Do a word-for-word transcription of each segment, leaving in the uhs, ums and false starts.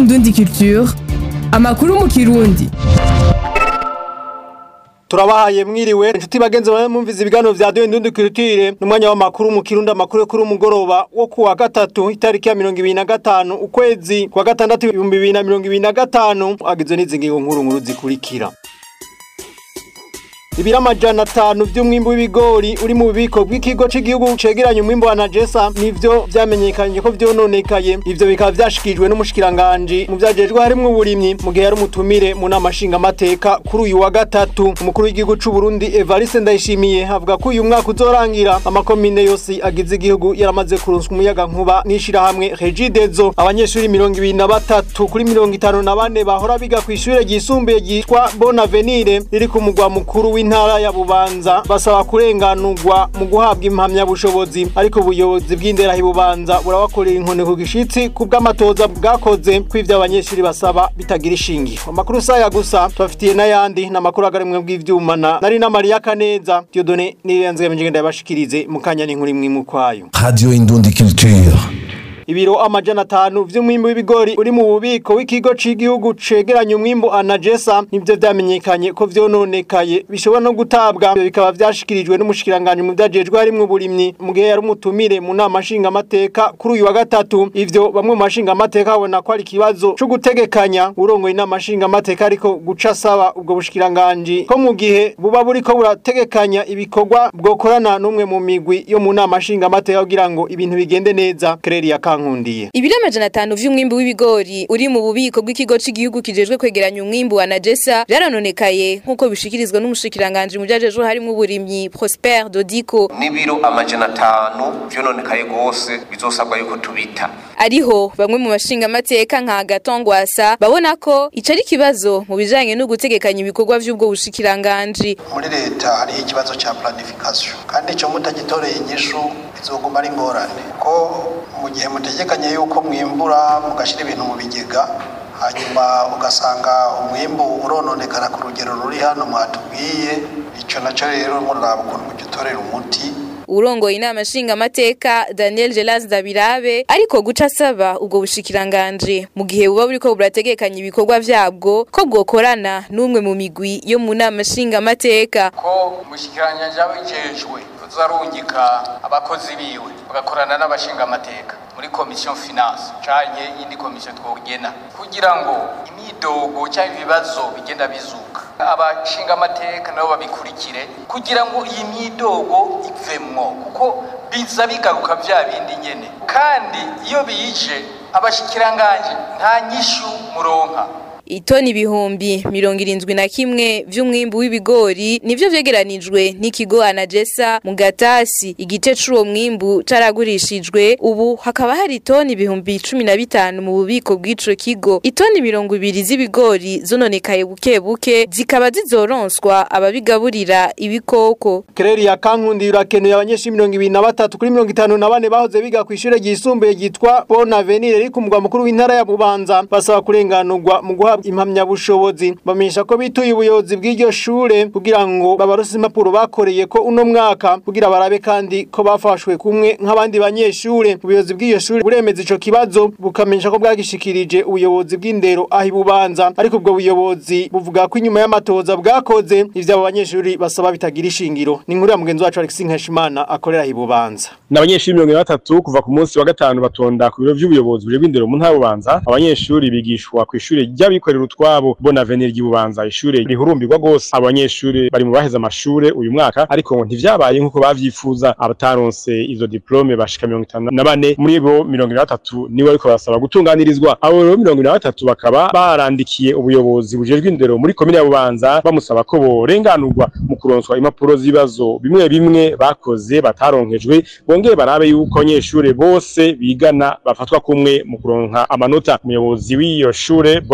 Indundi Culture, amakuru mu Kirundi. Turabahaye mwiriwe inshuti bagenzi bawe mumviza ibiganiro vya Radio Indundi Culture n'umwanya w'amakuru mu Kirundi, amakuru kuri umugoroba wo kuwa gatatu itariki ya mirongo ibiri na gatanu ukwezi kwa gatandatu ibihumbi bibiri na mirongo ibiri na gatanu, agizwe n'izingingo nkuru nkuru zikurikira. Ibira amajana atanu vy'umwimbu w'ibigori uri mu bubiko bw'ikigo c'igihugu cegeranya umwimbu wa Najesa nivyo vyamenyekanye ko vyononekaye. Ivyo bikaba vyashikijwe n'umushikiranganje mu vyajejwe harimwo uburimyi mu gihe yari umutumire mu nama nshinga mateka kuri uyu wa gatatu. Umukuru w'igihugu c'u Burundi Evariste Ndayishimiye avuga ko uyu mwaka uzorangira amakomine yose agize igihugu yaramaze kuronswa umuyaga nkuba n'ishira hamwe Regidezo. Abanyeshuri mirongo ibiri na batatu kuri mirongo itanu na bane bahora biga kw'ishure ryisumbuye ryitwa Bonavenire riri ku mugwa mukuru ntara ya Bubanza basaba kurenganurwa mu guhabwa impamya bushobozi, ariko ubuyobozi bw'indera hibubanza burabakorera inkone ku gishitsi kubw'amatoza bwakoze kw'ivyo abanyeshuri basaba bitagira ishingiro. Amakuru saya gusa tubafitiye n'ayandi n'amakuru agarimwe bw'ivyuma na nari na Maria Kaneza Dieudonné niyanzwe mjengenda yabashikirize mu kanya n'inkuru imwe mu kwayo. Radio Indundi Culture. Ibiro amajana atanu vy'umwimbu w'ibigori uri mu bubiko w'ikigo c'igihugu cegeranya umwimbu Anajesa nivyo vyamenyekanye ko vyononekaye bishobora no gutabwa. Bikaba vyashikirijwe n'umushikiranganje mu vyajejwe harimwo uburimyi mu gihe yari umutumire mu nama nshinga mateka kuri uyu wa gatatu. Ivyo bamwe mu mashinga mateka babona ko ari kibazo cyo gutegekanya urongoye inama nshinga mateka, ariko guca saba ubwo bushikiranganje ko mu gihe buba buriko burategekanya ibikorwa bwokorana n'umwe mu migwi yo mu nama nshinga mateka kugira ngo ibintu bigende neza. Claire Nkundiye. Ibiro amajana atanu vy'umwimbu w'ibigori uri mu bubiko bw'ikigo c'igihugu kijejwe kwegeranya umwimbu wa Najesa vyaranonekaye nkuko bishikirizwa n'umushikiranganje mu vyajejwe harimwo uburimyi Prosper Dodiko. N'ibiro amajana atanu vyononekaye gose bizosabwa yuko tubita. Ariho bamwe mu mashinga mateka nka Gatongwasa babona ko ico ari kibazo mu bijanye no gutegekanya ibikorwa vy'ubwo bushikiranganje. Muri leta hari ikibazo ca planification kandi ico mutagitoreye inyishu bizoguma ari ngorane ko mu gihe mutegekanye yuko mwimbura mugashira ibintu mu bigega hanyuma ugasanga umwimbu urononekara ku rugero ruri hano mwatubwiye, ico naco rero muraba ukuntu mugitorera umuti. Urongoye inama nshinga mateka Daniel Gelas Dabirabe ariko guca saba ubwo bushikiranganje mu gihe buba buriko burategekanya ibikorwa vyabwo ko bwokorana n'umwe mu migwi yo mu nama nshinga mateka, ko umushikiranganje abijejwe uzarungika abakozi biwe bagakorana n'abashinga mateka muri commission finance canye indi commission twogena kugira ngo imidogo cyangwa ibibazo bigenda bizuka abashinga amateka nabo babikurikire kugira ngo iyi midogo ivemwo, kuko biza bigaruka vya bindi nyene, kandi iyo bije abashikiranganje nta nyishu muronka. Itoni ibihumbi mirongo irindwi na kimwe vy'umwimbu w'ibigori nivyo vyegeranijwe n'ikigo Anajesa mu gatasi. Igice c'uwo mwimbu caragurishijwe, ubu hakaba hari itoni ibihumbi cumi na bitanu mu bubiko bw'ico kigo. Itoni mirongo ibiri z'ibigori zononekaye buke buke zikaba zizoronswa ababigaburira ibikoko. Claire Nkundiye urakeneye abanyeshuri mirongo ibiri na batatu kuri mirongo itanu na bane bahoze biga kw'ishure ryisumbuye ryitwa Bonavenire riri ku mugwa mukuru w'intara ya Bubanza basaba kurenganurwa mu guha impamya bushobozi. Bamenyesha ko bituye ubuyobozi bw'iryo shure kugira ngo babarose impapuro bakoreye ko uno mwaka kugira barabe kandi ko bafashwe kumwe nk'abandi banyeshure. Ubuyobozi bw'iryo shure buremeza ico kibazo bukamenyesha ko bwagishikirije ubuyobozi bw'indero ahi Bubanza, ariko ubwo buyobozi buvuga ko inyuma y'amatoza bwakoze ivyo abo banyeshuri basaba bitagira ishingiro. Ni inkuru ya mugenzi wacu Alex Nkeshimana akorera ahi Bubanza. N'abanyeshuri mirongo batatu kuva ku munsi wa gatanu batonda ku biro vy'ubuyobozi bw'indero mu ntara Bubanza. Abanyeshuri bigishwa ku ishure ry'abi korera utwabo Bonavenire ry'Ibubanza, ishure rihurumbirwa gose. Abanyeshure bari mu baheza amashure uyu mwaka, ariko ngo ntivyabaye nkuko bavyifuza. Abataronse izo diplome bashika mirongo itanu na bane, muri bo mirongo batatu niwe ariko basaba gutunganirizwa. Abo rero mirongo batatu bakaba barandikiye ubuyobozi bujejwe indero muri komine ya Bubanza bamusaba ko borenganurwa mu kuronswa impapuro z'ibibazo bimwe bimwe bakoze bataronkejwe, bongere barabe yuko abanyeshure bose bigana bafatwa kumwe mu kuronka amanota. Umuyobozi w'iyo shure Bonavenire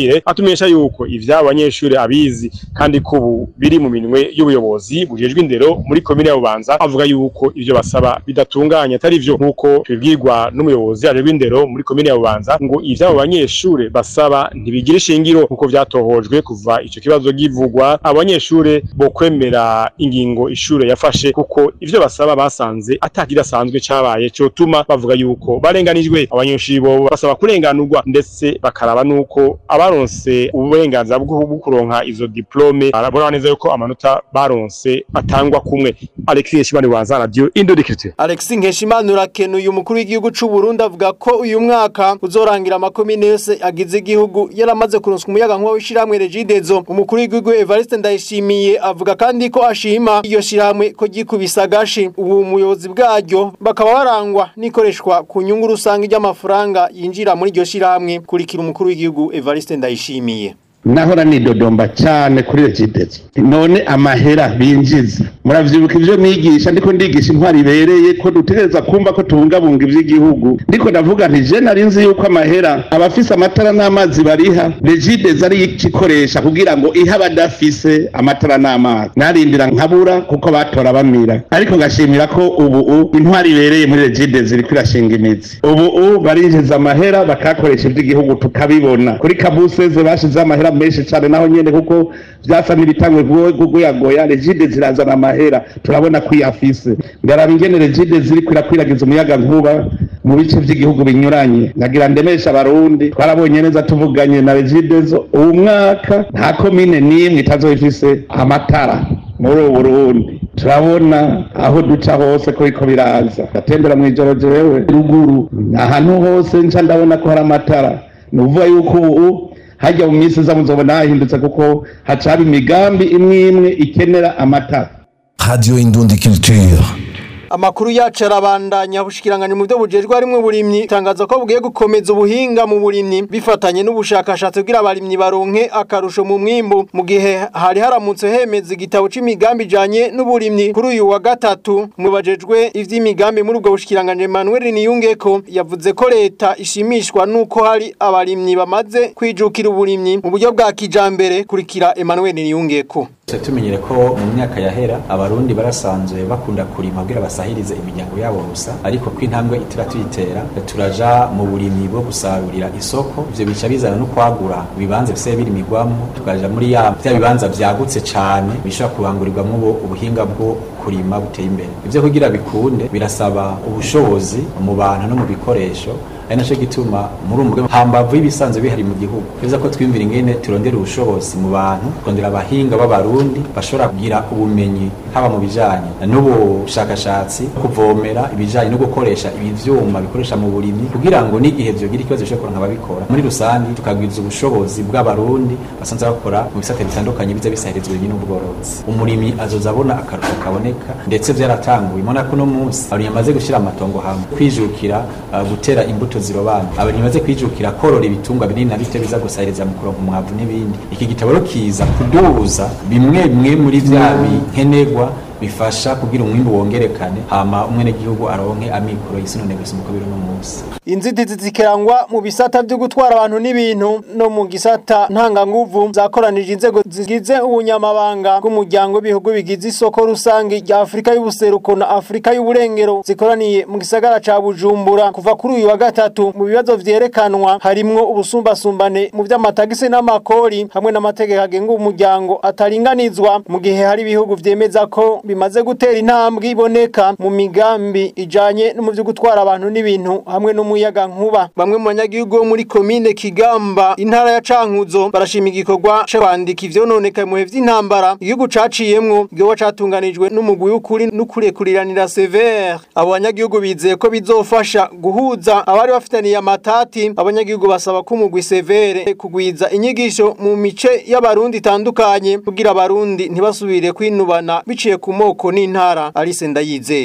butumire atumenyesha yuko ivyabo abanyeshuri abizi kandi ko ubu biri mu minwe y'ubuyobozi bujejwe indero muri komine ya Bubanza. Avuga yuko ivyo basaba bidatunganye atari vyo nkuko tubibwirwa n'umuyobozi ajejwe indero muri komine ya Bubanza ngo ivyabo abanyeshuri basaba ntibigira ishingiro nkuko vyatohojwe kuva ico kibazo givugwa. Abanyeshuri bo kwemera ingingo ishure yafashe kuko ivyo basaba basanze atakidasanzwe cabaye cyo tuma bavuga yuko barenganijwe. Abanyeshuri bo basaba kurenganurwa ndetse bakaraba nuko abaronse uburenganzira bwo kuronka izo diplome barabona neza yuko amanota baronse atangwa kumwe. Alexis Nkeshimana Bubanza Radio Indodikirite. Alexis Nkeshimana urakenuye umukuru w'igihugu c'u Burundi avuga ko uyu mwaka uzorangira amakomine yose agize igihugu yaramaze kuronswa umuyaga nkuba w'ishiramwe Regidezo. Umukuru w'igihugu Evariste Ndayishimiye avuga kandi ko ashima iyo shiramwe ko gikubisa gashi ubu umuyobozi bwaryo bakaba barangwa nikoreshwa ku nyungu rusange y'amafaranga yinjira muri iryo shiramwe. Kurikira umukuru w'igihugu Evariste Ndayishimiye. Nahora nidodomba cyane kuri Regidezo, none amahera binjiza muravyibuka ivyo nigisha ndiko ndigisha intwari ibereye ko dutegereza kumva ko tubungabunga ivy'igihugu. Ndiko ndavuga nti je narinzi yuko amahera abafise amatara n'amazi bariha Regidezo ari ikikoresha kugira ngo ihe abadafise amatara n'amazi, narindira nkabura kuko batora bamira. Ariko ngashimira ko ubu intwari ibereye muri Regidezo iri kwirashinga imizi. Ubu barinjiza amahera bakakoresha ivy'igihugu tukabibona. Kuri kabuseze bashize amahera menshi cyane naho nyene kuko vyasa n'ibitangwe guguyagoya. Regidezo zirazana amahera turabona kwiyafise ngaraba ingene Regidezo ziri kwirakwiragiza umuyaga nkuba mu bice by'igihugu binyuranye. Nagira ndemesha abarundi twarabonye neza tuvuganye na Regidezo uwo mwaka nta komine nimwe itazoifise amatara muri Burundi. Turabona aho duca hose ko iko biraza gatembera mu ijoro jewe ruguru ahantu hose nca ndabona ko hari amatara. Nuvuga yuko ubu hajya mu minsi za muzobona hahindutse kuko hacaba imigambi imwe imwe ikenera amatara. Radio Indundi Culture. Amakuru yacu arabandanya. Bushikiranganje mu byo bujejwe harimwe uburimyi tangaza ko bugiye gukomeza ubuhinga mu burimyi bifatanye n'ubushakashatsi bwira abarimyi baronke akarusho mu mwimbu mu gihe hari haramutse hemeza igitabo c'imigambi janye n'uburimyi. Kuri uyu wa gatatu mu bajejwe ivy'imigambi muri ubwo bushikiranganje Emmanuel Niyungeko yavuze ko leta ishimishwa nuko hari abarimyi bamaze kwijukira uburimyi mu buryo bwa kijambere. Kurikira Emmanuel Niyungeko. Tumenyere ko mu myaka yahera abarundi barasanzwe bakunda kurima kugira basahirize imiryango yabo gusa, ariko ko intambwe itira tuyitera turaja mu burimyi bwo gusarurira isoko. Ivyo bica bizana no kwagura ibibanza bise birimigwamo, tukaja muri ya bya bibanza vyagutse cyane bishobora kubangurirwamo ubuhinga bwo kurima buteye imbere. Ivyo kugira bikunde birasaba ubushobozi mu bantu no mu bikoresho, ari naco gituma muri umwe hambavu ibisanzwe bihari mu gihugu biza ko twimvira ingene turondera ubushobozi mu bantu, kurondera abahinga b'abarundi bashobora kugira ubumenyi haba mu bijanye n'ubushakashatsi, kuvomera ibijanye no gukoresha ibivyuma bikoresha mu burimyi kugira ngo n'igihe vyogira ikibazo cyo kuronka ababikora. Muri rusangi tukagwiza ubushobozi bw'abarundi basanzwe bakora mu bisate bitandukanye biza bisahirizwa ibintu n'ubworozi. Umurimyi azoza abona akarusho kaboneka ndetse vyaratanguye. Mona ko no munsi abarimyi bamaze gushira amatongo hamwe kwijukira uh, gutera imbuto zirobana. Abarimyi bamaze kwijukira korora ibitungwa binini na bite biza gusahiriza mu kuronka umwavu n'ibindi. Iki gitabo rero kiza kuduza bimwe bimwe muri vya binkenegwa bifasha kugira umwimbu wongerekane hama umwene gihugu aronke amikoro yisunone gusimuko biro no munsi. Inzitizi zikerangwa mu bisata byo gutwara abantu n'ibintu no mu gisata ntanga nguvu zakoranije inzego zigize ubunyamabanga bw'umuryango w'ibihugu bigize isoko rusange rya Afrika y'ubuseruko na Afrika y'uburengero zikoraniye mu gisagara ca Bujumbura kuva kuri uyu wa gatatu. Mu bibazo vyerekanwa harimwo ubusumbasumbane mu vy'amatagisi n'amakori hamwe n'amategeko agenga umuryango ataringanizwa, mu gihe hari ibihugu vyemeza ko bimaze gutera intambwe iboneka mu migambi ijanye no mu byo gutwara abantu n'ibintu hamwe n'umuyaga nkuba. Bamwe mu banyagihugu muri komine Kigamba intara ya Cankuzo barashima igikorwa cyo kwandika ivyononekaye mu vy'intambara igihugu caciyemwo igihugu catunganijwe n'umugwi w'ukuri n'ukurekuriranira severe. Abo banyagihugu bizeye ko bizofasha guhuza abari bafitaniye amatati. Abanyagihugu basaba ko umugwi severe kugwiza inyigisho mu mice y'abarundi itandukanye kugira abarundi ntibasubire kwinubana biciye ku moko n'intara. Alice Ndayizeye.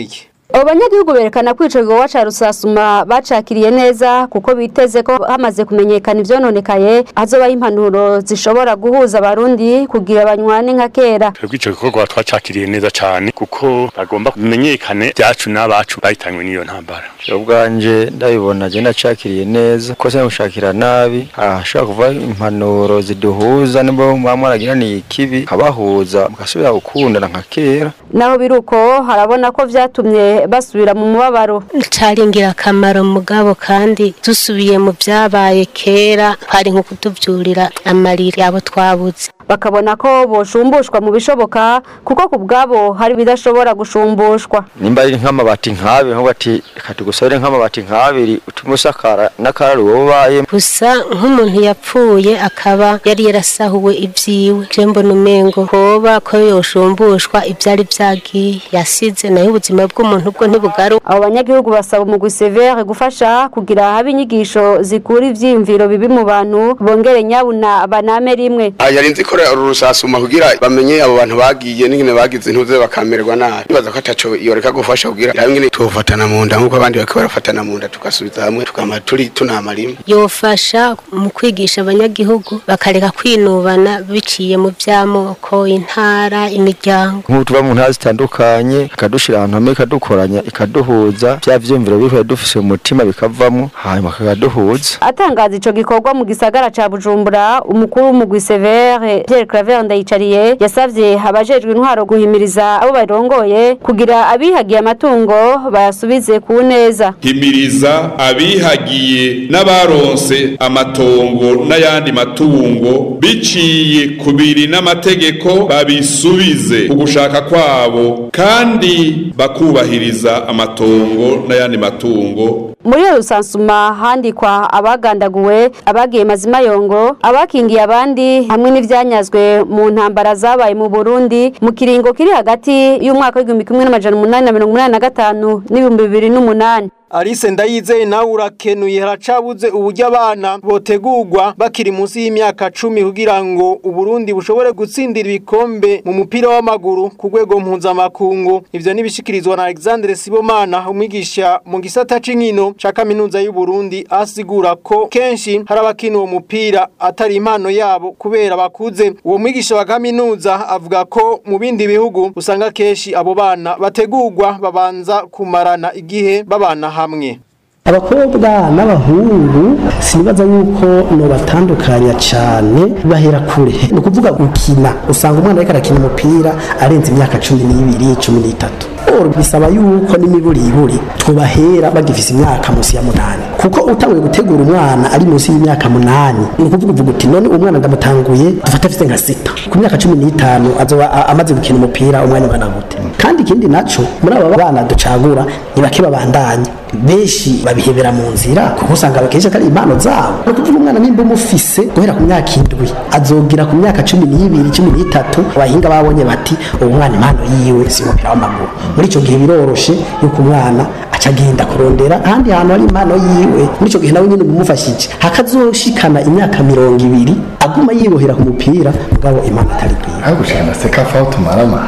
abo banyagihugu berekana ko ico gikorwa ca rusasuma bacakiriye neza kuko biteze ko hamaze kumenyekana ivyononekaye hazoba impanuro zishobora guhuza abarundi kugira banywane nka kera. Twebwe ico gikorwa twacakiriye neza cyane kuko bagomba kumenyekane byacu n'abacu bahitanywe n'iyo ntambara. Ubwanje ndabibona je ndacakiriye neza ko se mushakira nabi ashaka kuva impanuro ziduhuza nibo bamwaragira ni ikibi kabahuza mukasubira gukundana nka kera. Naho biruko harabona ko vyatumye basubira mu mubabaro. Caringira akamaro mugabo kandi dusubiye mu byabaye kera hari nko kutuvyurira amarira yabo twabuze. Bakabona ko boshumbushwa mu bishoboka kuko kubgabo hari bidashobora gushumbushwa. Nimba ari nk'amabati nkabe nko bati katugusore nk'amabati nkabiri utumusakara nakararo wobaye. Gusa nk'umuntu yapfuye akaba yari yarasahuwe ivyiwe. Jembo numengo hoba ko yoshumbushwa ibyari byagiye yasize nayo ubuzima bw'umuntu bwo ntibugaru. Abo banyagihugu basaba mu gusevere gufasha kugira habe inyigisho zikura ivyimviro bibi mu bantu bongere nyabuna baname rimwe. Ayarinzi ko urusasuma kugira bamenye abo bantu bagiye n'ingene bagize ntuze bakamererwa nabi. Bibaza ko ataco yoreka gufasha kugira hamwe tufatana mu nda nkuko abandi bakaba barafatana mu nda tukasubiza hamwe tukama turi tunama rimwe. Yofasha mu kwigisha abanyagihugu bakareka kwinubana biciye mu vyamoko intara imiryango. Nkuko tuba mu ntara zitandukanye kadushira ahantu hamwe kadukoranya ikaduhuza bya vyumviro bihora dufise mu mutima bikavamo hanyuma kakaduhuza. Atangaza ico gikorwa mu gisagara ca Bujumbura umukuru mu Gwisevere Pierre Claver Ndayicariye yasavye abajejwe intwaro guhimiriza abo barongoye kugira abihagiye amatungo bayasubize ku neza. Himiriza abihagiye n'abaronse amatongo n'ayandi matungo biciye kubiri n'amategeko babisubize ugushaka kwabo kandi bakubahiriza amatongo n'ayandi matungo. Muri rusansuma handikwa abagandaguwe abagiye mazima yongo abakingiye abandi hamwe n'ivyanyazwe mu ntambara zabaye mu Burundi mu kiringo kiri hagati y'umwaka w'igihumbi kimwe n'amajana umunani na mirongo umunani na gatanu n'ibihumbi bibiri n'umunani. Alice Ndayizeye nawe urakenuye haracabuze uburyo abana botegurwa bakiri munsi y'imyaka cumi kugira ngo Uburundi bushobore gutsindira ibikombe mu mupira w'amaguru ku rwego mpuzamakungu. Ivyo nibishikirizwa na Alexandre Sibomana umwigisha mu gisata c'inkino ca kaminuza y'u Burundi asigura ko kenshi hari abakina uwo mupira atari impano yabo kubera bakuze. Uwo mwigisha wa kaminuza avuga ko mu bindi bihugu usanga kenshi abo bana bategurwa babanza kumarana igihe babana hamwe. Abakobwa n'abahungu sinibaza yuko no batandukanya cyane bahera kure no kuvuga gukina usanga umwana ariko arakina umupira arenze imyaka cumi n'ibiri cumi n'itatu or bisaba yuko n'imiburi iburi twubahera bagifise imyaka munsi ya munani kuko utanguye gutegura umwana ari munsi y'imyaka munani no kuvuga uvuga uti none umwana ndamutanguye dufata afite nka sita ku myaka cumi n'itanu azoba amaze gukina umupira umwanya ungana gute kandi ikindi naco muri aba bana ducagura nibake babandanye beshi babihebera mu nzira kuko usanga abakenshi atari impano zabo no kuvuga umwana nimba umufise guhera ku myaka indwi azogira ku myaka cumi n'ibiri cumi n'itatu abahinga babonye bati uwo mwana impano yiwe si umupira w'amaguru muri ico gihe biroroshe yuko umwana acagenda kurondera kandi hantu ari impano yiwe muri ico gihe nawe nyine umufashije hakazoshikana imyaka mirongo ibiri aguma yibohera ku mupira mugabo impano atari kwiye aho gushana sekafa utumarama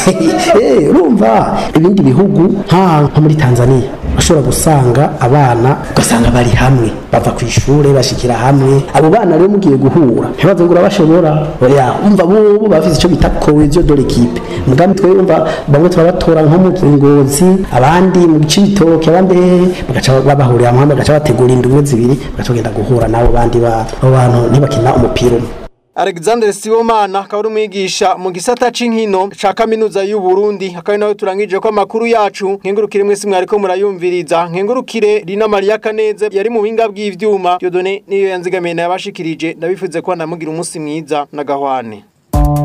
eh urumva ibindi bihugu nka muri Tanzania bashobora gusanga abana ugasanga bari hamwe bava ku ishure bashikira hamwe abo bana rero mugiye guhura ntibaze ngo bashobora oya umva bo bafise ico bita cohesion de l'équipe mugambi twe umva bamwe turabatora nko mu Ngozi abandi mu Cibitoke abandi bagaca babahurira hamwe bagaca bategura indumwe zibiri bagaca genda guhura nabo bandi bantu ntibakina umupira. Alexandre Sibomana akaba umwigisha mu gisata c'inkino ca kaminuza y'u Burundi akaba nawe turangije ko amakuru yacu nkengurukire mwese mwariko murayumviriza nkengurukire Rina Maria Kaneze yari mu binga bw'ivyuma Dieudonné niyo yanzigamiye nabashikirije ndabifuze ko namugira umunsi mwiza na gahwane.